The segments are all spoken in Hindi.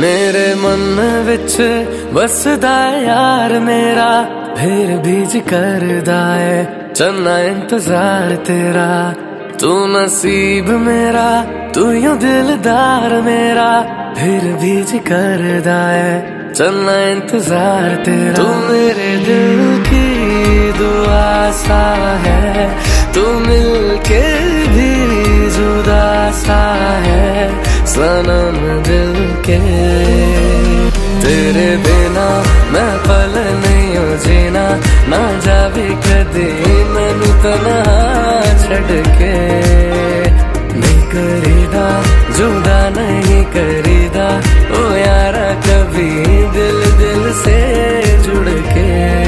मेरे मन विच बसदा यार मेरा, फिर बीज करदा है चन्ना इंतजार तेरा। तू नसीब मेरा, तू यूं दिलदार मेरा, फिर बीज करदा है चन्ना इंतजार तेरा। तू मेरे दिल की दुआ सा है, तू मिलके भी जुदा सा है सनम दिल के। तेरे बिना मैं पल नहीं हो जीना, ना जावे कदी मैनू तन्हा छड़ के। नहीं करीदा जुदा नहीं करीदा ओ यारा कभी दिल दिल से जुड़ के।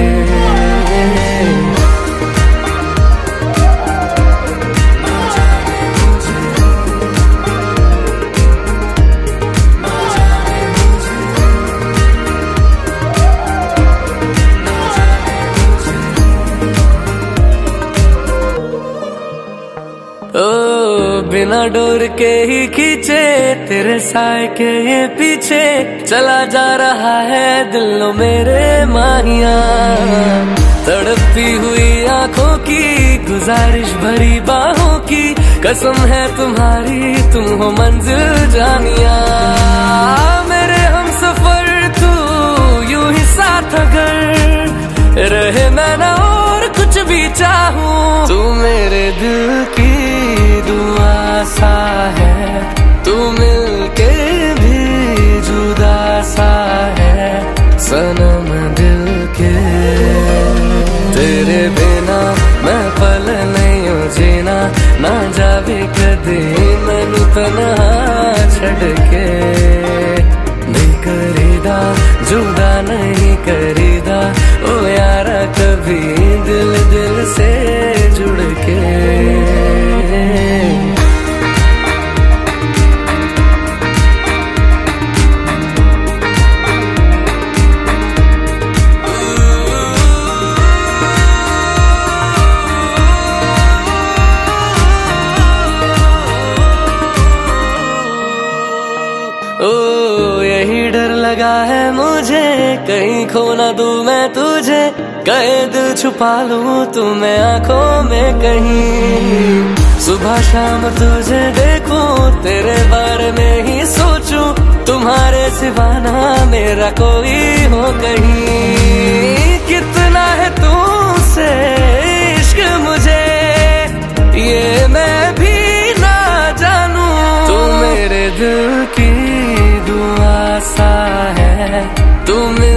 ओ बिना डोर के ही खींचे तेरे साए के ये पीछे, चला जा रहा है दिलों मेरे माहिया। तड़पती हुई आंखों की गुजारिश भरी बाहों की, कसम है तुम्हारी तुम हो मंजिल जानिया। मेरे हम सफर तू यूं ही साथ अगर रहे मैं ना और कुछ भी चाहूं। तू मेरे दिल की दुआ सा है, तू मिलके भी जुदा सा है सनम दिल के। तेरे बिना मैं पल नहीं हो जीना, ना जावे कदी मैनू तन्हा छड़ के। नहीं करीदा जुदा नहीं करीदा ओ यारा कभी दिल दिल से जुड़ के। ओ यही डर लगा है मुझे कहीं खो ना दूं मैं तुझे, कहे दिल छुपा लूं तुम्हें आंखों में कहीं। सुबह शाम तुझे देखूं तेरे बारे में ही सोचूं, तुम्हारे सिवा ना मेरा कोई हो कहीं। कितना है तुमसे इश्क मुझे ये मैं भी ना जानूं। तू मेरे दिल की दुआ सा है, तू